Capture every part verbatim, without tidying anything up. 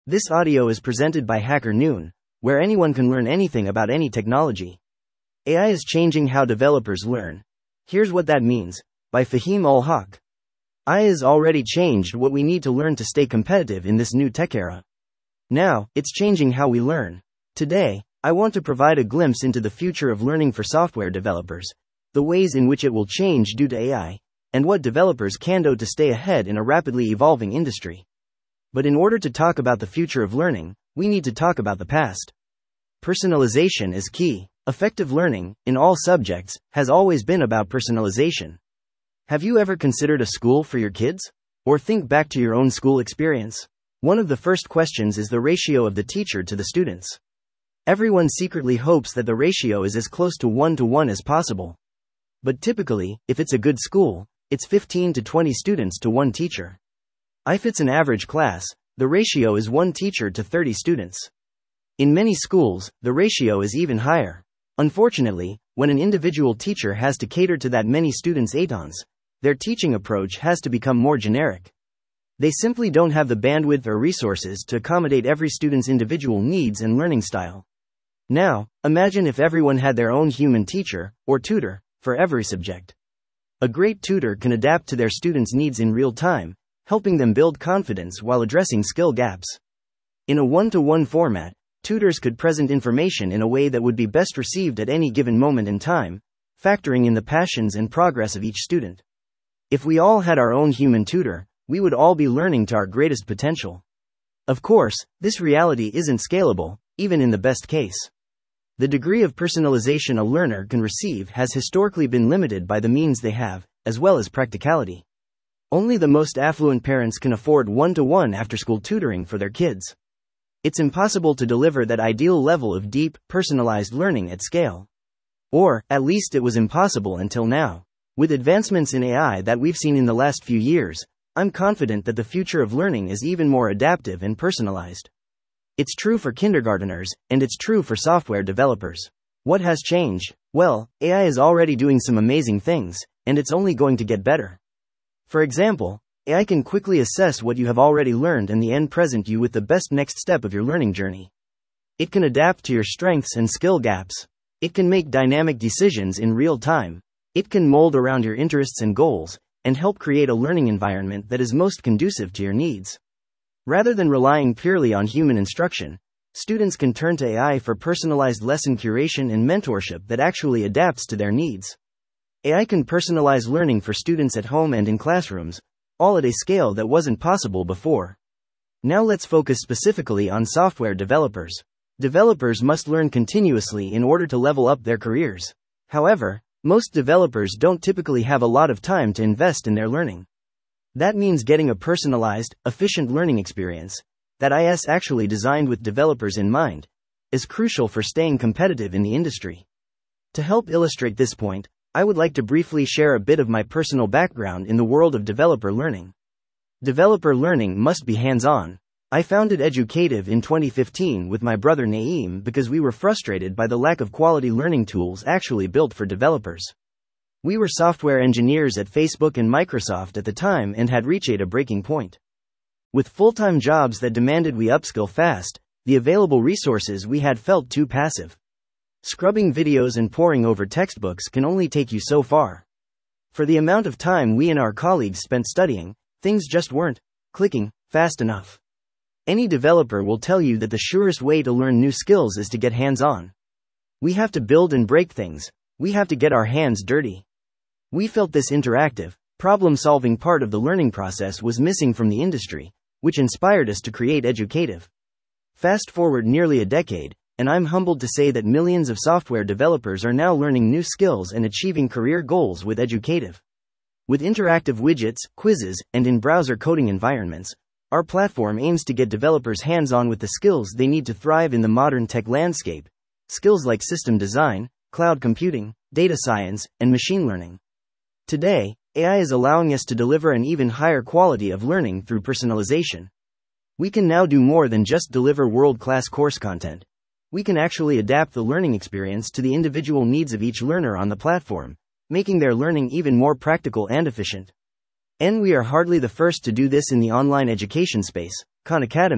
This audio is presented by Hacker Noon, where anyone can learn anything about any technology. A I is changing how developers learn. Here's what that means, by Fahim Ul Haq. A I has already changed what we need to learn to stay competitive in this new tech era. Now, it's changing how we learn. Today, I want to provide a glimpse into the future of learning for software developers, the ways in which it will change due to A I, and what developers can do to stay ahead in a rapidly evolving industry. But in order to talk about the future of learning, we need to talk about the past. Personalization is key. Effective learning, in all subjects, has always been about personalization. Have you ever considered a school for your kids? Or think back to your own school experience? One of the first questions is the ratio of the teacher to the students. Everyone secretly hopes that the ratio is as close to one to one as possible. But typically, if it's a good school, it's fifteen to twenty students to one teacher. If it's an average class, the ratio is one teacher to thirty students. In many schools, the ratio is even higher. Unfortunately, when an individual teacher has to cater to that many students' atons, their teaching approach has to become more generic. They simply don't have the bandwidth or resources to accommodate every student's individual needs and learning style. Now, imagine if everyone had their own human teacher, or tutor, for every subject. A great tutor can adapt to their students' needs in real time, helping them build confidence while addressing skill gaps. In a one-to-one format, tutors could present information in a way that would be best received at any given moment in time, factoring in the passions and progress of each student. If we all had our own human tutor, we would all be learning to our greatest potential. Of course, this reality isn't scalable, even in the best case. The degree of personalization a learner can receive has historically been limited by the means they have, as well as practicality. Only the most affluent parents can afford one-to-one after-school tutoring for their kids. It's impossible to deliver that ideal level of deep, personalized learning at scale. Or, at least it was impossible until now. With advancements in A I that we've seen in the last few years, I'm confident that the future of learning is even more adaptive and personalized. It's true for kindergarteners, and it's true for software developers. What has changed? Well, A I is already doing some amazing things, and it's only going to get better. For example, A I can quickly assess what you have already learned and then present you with the best next step of your learning journey. It can adapt to your strengths and skill gaps. It can make dynamic decisions in real time. It can mold around your interests and goals, and help create a learning environment that is most conducive to your needs. Rather than relying purely on human instruction, students can turn to A I for personalized lesson curation and mentorship that actually adapts to their needs. A I can personalize learning for students at home and in classrooms, all at a scale that wasn't possible before. Now let's focus specifically on software developers. Developers must learn continuously in order to level up their careers. However, most developers don't typically have a lot of time to invest in their learning. That means getting a personalized, efficient learning experience, that is actually designed with developers in mind, is crucial for staying competitive in the industry. To help illustrate this point, I would like to briefly share a bit of my personal background in the world of developer learning. Developer learning must be hands-on. I founded Educative in twenty fifteen with my brother Naeem because we were frustrated by the lack of quality learning tools actually built for developers. We were software engineers at Facebook and Microsoft at the time and had reached a breaking point. With full-time jobs that demanded we upskill fast, the available resources we had felt too passive. Scrubbing videos and poring over textbooks can only take you so far. For the amount of time we and our colleagues spent studying, things just weren't clicking fast enough. Any developer will tell you that the surest way to learn new skills is to get hands-on. We have to build and break things. We have to get our hands dirty. We felt this interactive, problem-solving part of the learning process was missing from the industry, which inspired us to create Educative. Fast forward nearly a decade, and I'm humbled to say that millions of software developers are now learning new skills and achieving career goals with Educative. With interactive widgets, quizzes, and in-browser coding environments, our platform aims to get developers hands-on with the skills they need to thrive in the modern tech landscape, skills like system design, cloud computing, data science, and machine learning. Today, A I is allowing us to deliver an even higher quality of learning through personalization. We can now do more than just deliver world-class course content. We can actually adapt the learning experience to the individual needs of each learner on the platform, making their learning even more practical and efficient. And we are hardly the first to do this in the online education space. Khan Academy,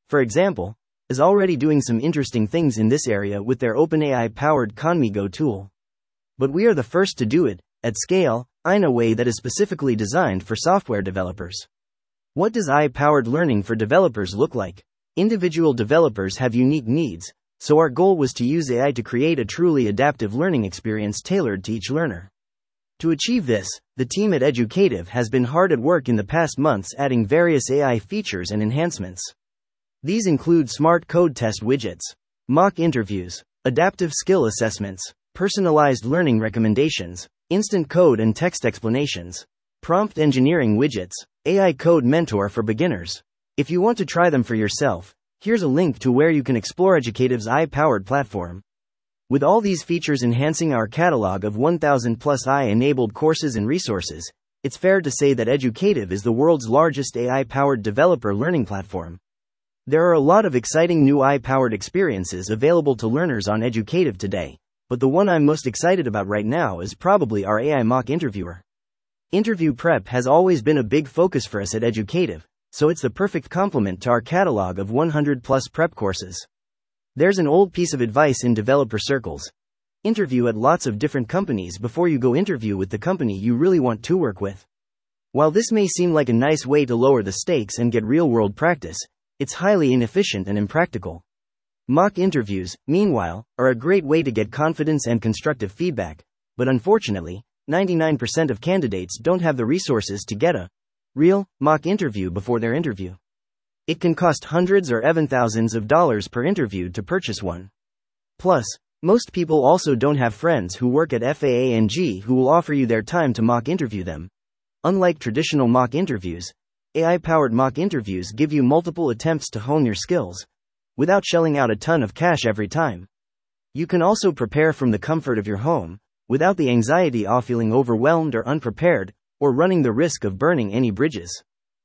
for example, is already doing some interesting things in this area with their OpenAI-powered Conmigo tool. But we are the first to do it, at scale, in a way that is specifically designed for software developers. What does A I-powered learning for developers look like? Individual developers have unique needs, so our goal was to use A I to create a truly adaptive learning experience tailored to each learner. To achieve this, the team at Educative has been hard at work in the past months adding various A I features and enhancements. These include smart code test widgets, mock interviews, adaptive skill assessments, personalized learning recommendations, instant code and text explanations, prompt engineering widgets, A I code mentor for beginners. If you want to try them for yourself, here's a link to where you can explore Educative's A I-powered platform. With all these features enhancing our catalog of one thousand plus A I-enabled courses and resources, it's fair to say that Educative is the world's largest A I-powered developer learning platform. There are a lot of exciting new A I-powered experiences available to learners on Educative today, but the one I'm most excited about right now is probably our A I mock interviewer. Interview prep has always been a big focus for us at Educative, so it's the perfect complement to our catalog of one hundred plus prep courses. There's an old piece of advice in developer circles: interview at lots of different companies before you go interview with the company you really want to work with. While this may seem like a nice way to lower the stakes and get real-world practice, it's highly inefficient and impractical. Mock interviews, meanwhile, are a great way to get confidence and constructive feedback, but unfortunately, ninety-nine percent of candidates don't have the resources to get a real mock interview before their interview. It can cost hundreds or even thousands of dollars per interview to purchase one. Plus, most people also don't have friends who work at F A A N G who will offer you their time to mock interview them. Unlike traditional mock interviews, A I-powered mock interviews give you multiple attempts to hone your skills, without shelling out a ton of cash every time. You can also prepare from the comfort of your home, without the anxiety of feeling overwhelmed or unprepared, or running the risk of burning any bridges.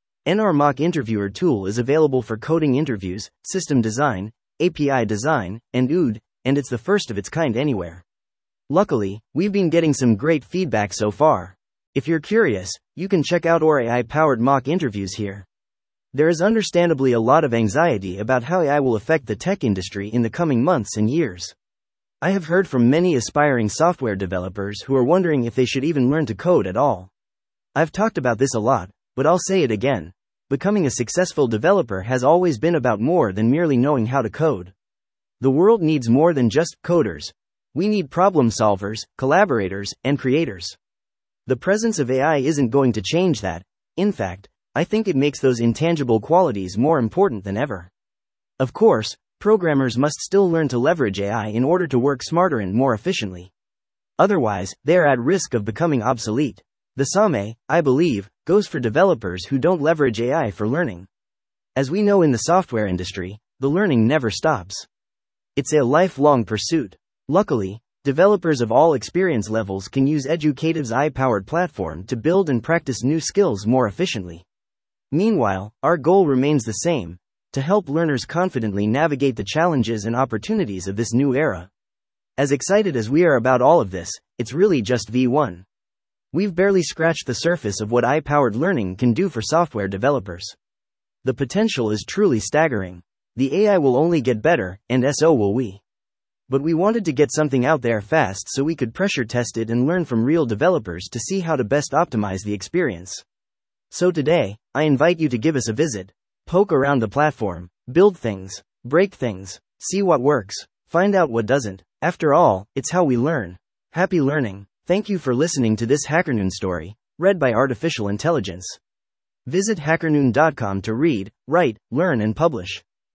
N R Mock Interviewer tool is available for coding interviews, system design, A P I design, and O O D, and it's the first of its kind anywhere. Luckily, we've been getting some great feedback so far. If you're curious, you can check out our A I-powered mock interviews here. There is understandably a lot of anxiety about how A I will affect the tech industry in the coming months and years. I have heard from many aspiring software developers who are wondering if they should even learn to code at all. I've talked about this a lot, but I'll say it again. Becoming a successful developer has always been about more than merely knowing how to code. The world needs more than just coders. We need problem solvers, collaborators, and creators. The presence of A I isn't going to change that. In fact, I think it makes those intangible qualities more important than ever. Of course, programmers must still learn to leverage A I in order to work smarter and more efficiently. Otherwise, they are at risk of becoming obsolete. The same, I believe, goes for developers who don't leverage A I for learning. As we know in the software industry, the learning never stops. It's a lifelong pursuit. Luckily, developers of all experience levels can use Educative's A I-powered platform to build and practice new skills more efficiently. Meanwhile, our goal remains the same: to help learners confidently navigate the challenges and opportunities of this new era. As excited as we are about all of this, it's really just V one. We've barely scratched the surface of what A I-powered learning can do for software developers. The potential is truly staggering. The A I will only get better, and so will we. But we wanted to get something out there fast so we could pressure test it and learn from real developers to see how to best optimize the experience. So today, I invite you to give us a visit. Poke around the platform, build things, break things, see what works, find out what doesn't. After all, it's how we learn. Happy learning. Thank you for listening to this HackerNoon story, read by Artificial Intelligence. Visit hackernoon dot com to read, write, learn, and publish.